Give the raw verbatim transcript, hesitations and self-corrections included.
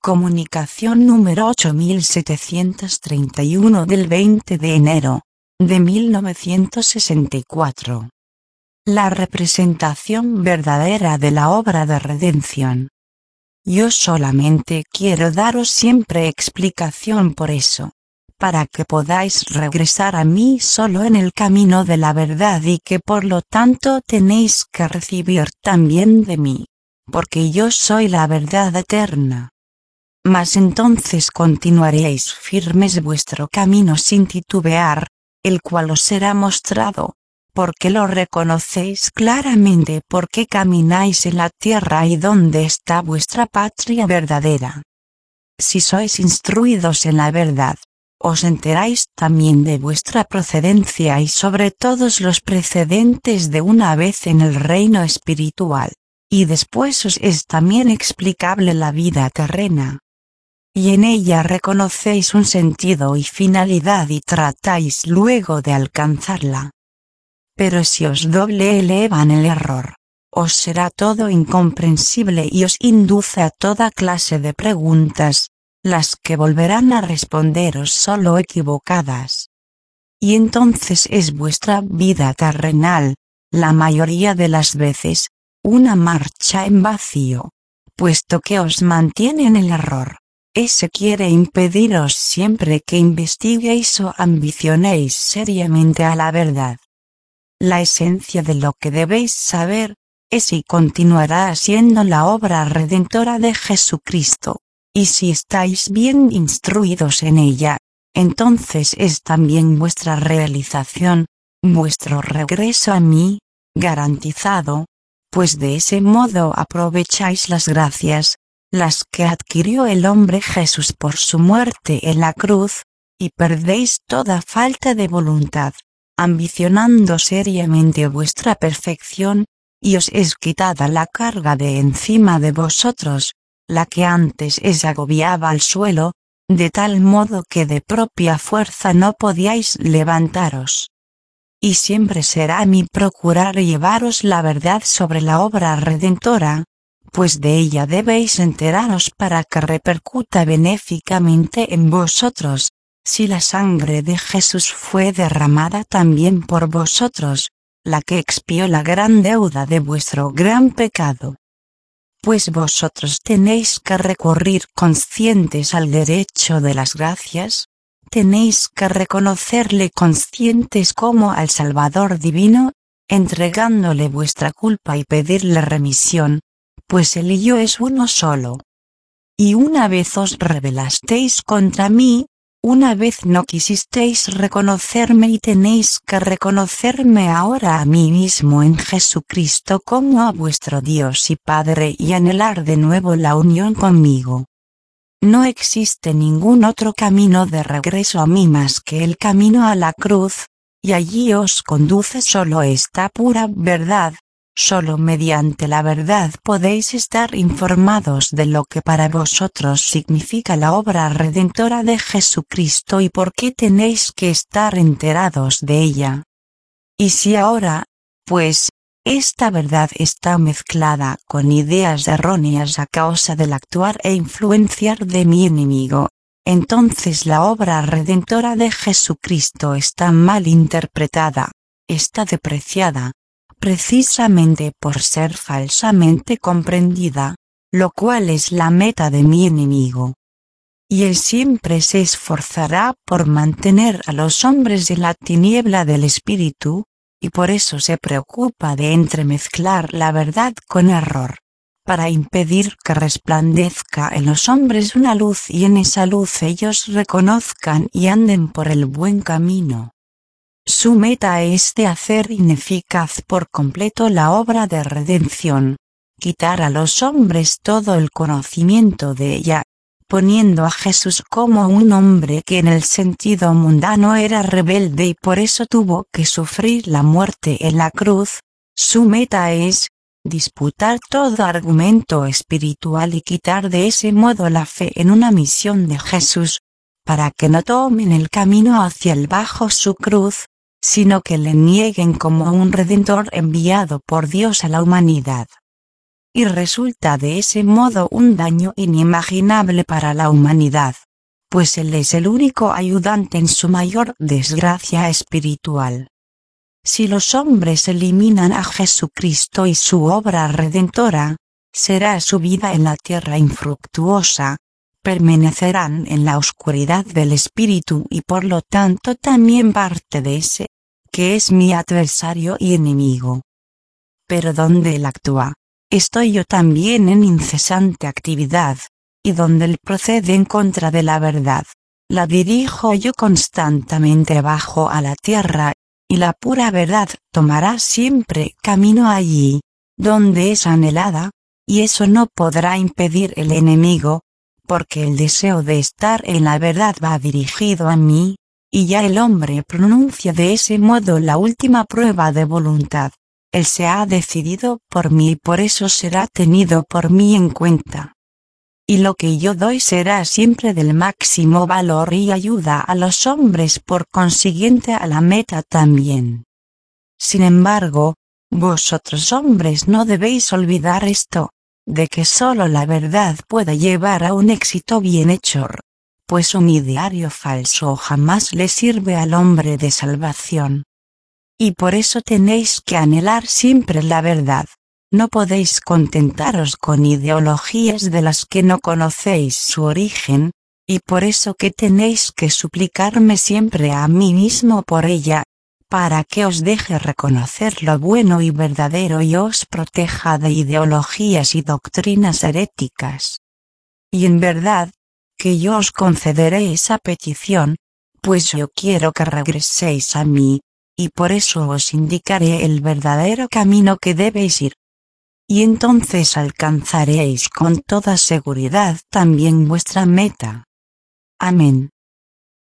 Comunicación número ocho mil setecientos treinta y uno del veinte de enero de mil novecientos sesenta y cuatro. La representación verdadera de la obra de redención. Yo solamente quiero daros siempre explicación por eso, para que podáis regresar a mí solo en el camino de la verdad y que por lo tanto tenéis que recibir también de mí, porque yo soy la verdad eterna. Mas entonces continuaréis firmes vuestro camino sin titubear, el cual os será mostrado, porque lo reconocéis claramente porque camináis en la tierra y donde está vuestra patria verdadera. Si sois instruidos en la verdad, os enteráis también de vuestra procedencia y sobre todos los precedentes de una vez en el reino espiritual, y después os es también explicable la vida terrena. Y en ella reconocéis un sentido y finalidad y tratáis luego de alcanzarla. Pero si os doble elevan el error, os será todo incomprensible y os induce a toda clase de preguntas, las que volverán a responderos solo equivocadas. Y entonces es vuestra vida terrenal, la mayoría de las veces, una marcha en vacío, puesto que os mantiene en el error. Ese quiere impediros siempre que investiguéis o ambicionéis seriamente a la verdad. La esencia de lo que debéis saber, es y continuará siendo la obra redentora de Jesucristo, y si estáis bien instruidos en ella, entonces es también vuestra realización, vuestro regreso a mí, garantizado, pues de ese modo aprovecháis las gracias, las que adquirió el hombre Jesús por su muerte en la cruz, y perdéis toda falta de voluntad, ambicionando seriamente vuestra perfección, y os es quitada la carga de encima de vosotros, la que antes os agobiaba al suelo, de tal modo que de propia fuerza no podíais levantaros. Y siempre será mi procurar llevaros la verdad sobre la obra redentora, pues de ella debéis enteraros para que repercuta benéficamente en vosotros, si la sangre de Jesús fue derramada también por vosotros, la que expió la gran deuda de vuestro gran pecado. Pues vosotros tenéis que recurrir conscientes al derecho de las gracias, tenéis que reconocerle conscientes como al Salvador divino, entregándole vuestra culpa y pedirle remisión, pues él y yo es uno solo. Y una vez os rebelasteis contra mí, una vez no quisisteis reconocerme y tenéis que reconocerme ahora a mí mismo en Jesucristo como a vuestro Dios y Padre y anhelar de nuevo la unión conmigo. No existe ningún otro camino de regreso a mí más que el camino a la cruz, y allí os conduce solo esta pura verdad. Solo mediante la verdad podéis estar informados de lo que para vosotros significa la obra redentora de Jesucristo y por qué tenéis que estar enterados de ella. Y si ahora, pues, esta verdad está mezclada con ideas erróneas a causa del actuar e influenciar de mi enemigo, entonces la obra redentora de Jesucristo está mal interpretada, está depreciada, precisamente por ser falsamente comprendida, lo cual es la meta de mi enemigo. Y él siempre se esforzará por mantener a los hombres en la tiniebla del espíritu, y por eso se preocupa de entremezclar la verdad con error, para impedir que resplandezca en los hombres una luz y en esa luz ellos reconozcan y anden por el buen camino. Su meta es de hacer ineficaz por completo la obra de redención, quitar a los hombres todo el conocimiento de ella, poniendo a Jesús como un hombre que en el sentido mundano era rebelde y por eso tuvo que sufrir la muerte en la cruz. Su meta es disputar todo argumento espiritual y quitar de ese modo la fe en una misión de Jesús, para que no tomen el camino hacia el bajo su cruz, sino que le nieguen como un redentor enviado por Dios a la humanidad. y resulta de ese modo un daño inimaginable para la humanidad, pues Él es el único ayudante en su mayor desgracia espiritual. Si los hombres eliminan a Jesucristo y su obra redentora, será su vida en la tierra infructuosa, permanecerán en la oscuridad del espíritu y por lo tanto también parte de ese, que es mi adversario y enemigo. Pero donde Él actúa, estoy yo también en incesante actividad, y donde Él procede en contra de la verdad, la dirijo yo constantemente bajo a la tierra, y la pura verdad tomará siempre camino allí, donde es anhelada, y eso no podrá impedir el enemigo, porque el deseo de estar en la verdad va dirigido a mí, y ya el hombre pronuncia de ese modo la última prueba de voluntad. Él se ha decidido por mí y por eso será tenido por mí en cuenta. Y lo que yo doy será siempre del máximo valor y ayuda a los hombres, por consiguiente a la meta también. Sin embargo, vosotros hombres no debéis olvidar esto, de que sólo la verdad puede llevar a un éxito bienhechor, pues un ideario falso jamás le sirve al hombre de salvación. Y por eso tenéis que anhelar siempre la verdad, no podéis contentaros con ideologías de las que no conocéis su origen, y por eso que tenéis que suplicarme siempre a mí mismo por ella, para que os deje reconocer lo bueno y verdadero y os proteja de ideologías y doctrinas heréticas. Y en verdad, que yo os concederé esa petición, pues yo quiero que regreséis a mí, y por eso os indicaré el verdadero camino que debéis ir. Y entonces alcanzaréis con toda seguridad también vuestra meta. Amén.